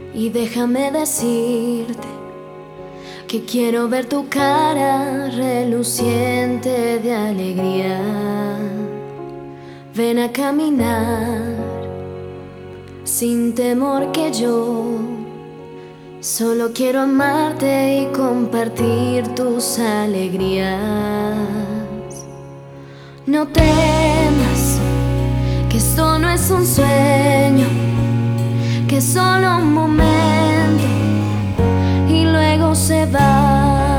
Y déjame decirte que quiero ver tu cara reluciente de alegría. Ven a caminar sin temor, que yo solo quiero amarte y compartir tus alegrías. No temas, que esto no es un sueño, que es solo un momento y luego se va.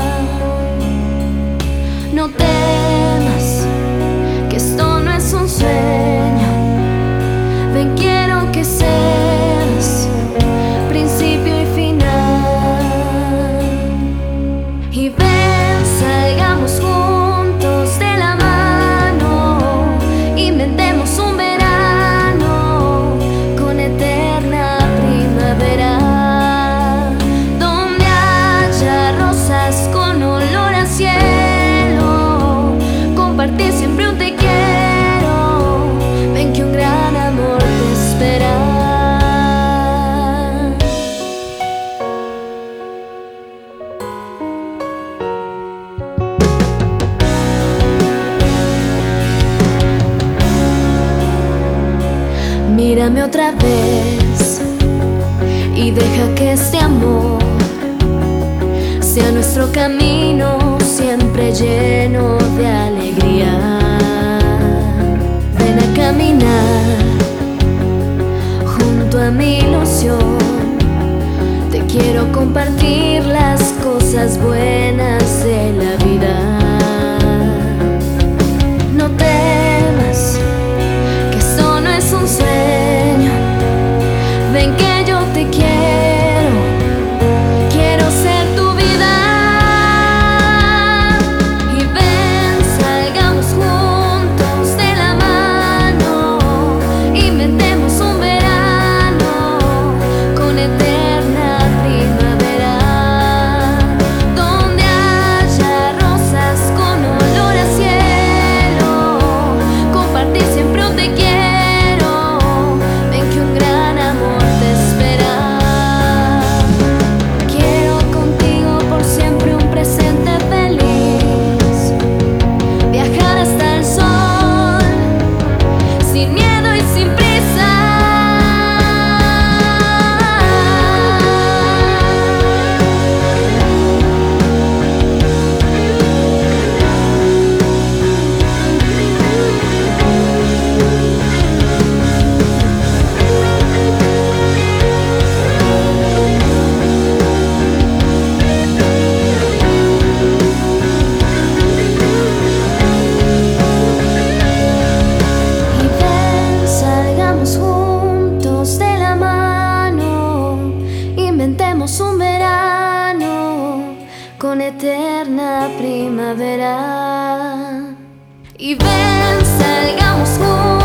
No temas, que esto no es un sueño. Ven, quiero que seas principio y final. Y ven, salgamos juntos de la mano, inventemos un verano con eterna primavera, donde haya rosas con olor a cielo, compartir siempre un te quiero. Ven, que un gran amor te espera. Mírame otra vez y deja que este amor sea nuestro camino, siempre lleno de alegría. Ven a caminar junto a mi ilusión. Te quiero compartir las cosas buenas de la vida. No temas, que esto no es un sueño. Ven, que yo te quiero, quiero ser tu vida. Y ven, salgamos juntos de la mano, inventemos un verano con eterna primavera, donde haya rosas con olor a cielo, compartir siempre un te quiero. Ven, que un gran amor te espera. Quiero contigo por siempre un presente feliz, viajar hasta el sol, sin miedo y sin prisa. Y ven, salgamos juntos de la mano, inventemos un verano con eterna primavera. Y ven, salgamos juntos